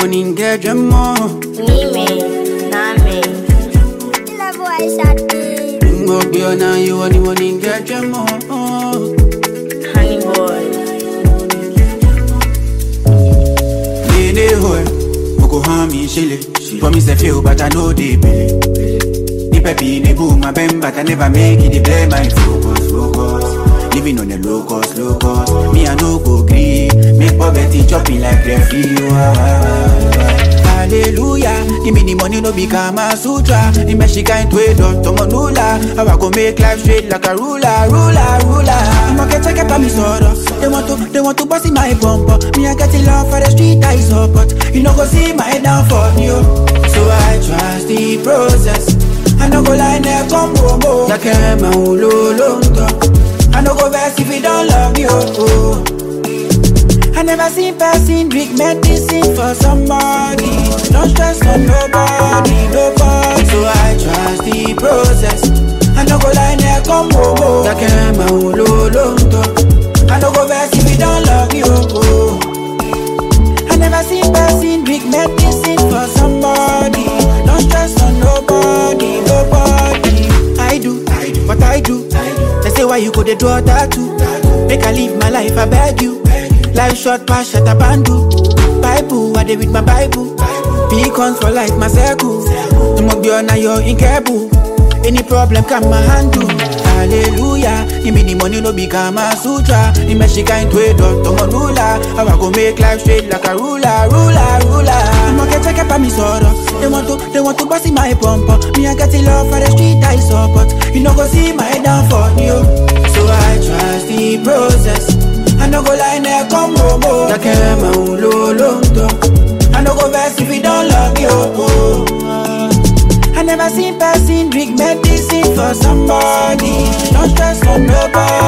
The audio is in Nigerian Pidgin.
morning get your more. Nime, Name. La voix chantée. Now you are the morning get your more. Honey boy. Lady hoy, Moko Hami Shile. Promise a few, but I know they believe. The peppy, the boom, my bem, but I never make it. They play my focus. Living on the low cost. Me, I no go green. Make poverty chopping like referee. Hallelujah. Give me the money, no become a sutra. The Mexican to a dot, Tomonula. How I go make life straight like a ruler. I'm gonna check up on me sorrow. They want to bust in my bumper. Me, I get in love for the street, I support. You know, go see my downfall, you. So I trust the process. I no go line there, come home. Ya can't I no go vex if you don't love me, oh. I never seen person drink medicine for somebody. Don't stress on nobody. So I trust the process. I no go line there, come home. Ya can't I no go vex if you don't love me, oh. I never seen person drink medicine for somebody. Don't stress on nobody. I do what I do. They say why you go they draw that too. Make I live my life, I beg you. Life short pass shut up and do. Bible, I did with my Bible. Beacons for life, my circle. The more be on your incredible. Any problem come my handle. Hallelujah. Give me the money, no become a sutra. The Mexican to a dot, Tomonula. How I go make life straight like a ruler. I'm gonna check up on me sorrow. They want to bust in my bumper. Me, I got in love for the street, I support. You know, go see my downfall, you. So I trust the process. I no go line there, come home. Ya can't I no go vex if you don't love me, oh. I never seen person drink medicine for somebody. Don't stress on nobody.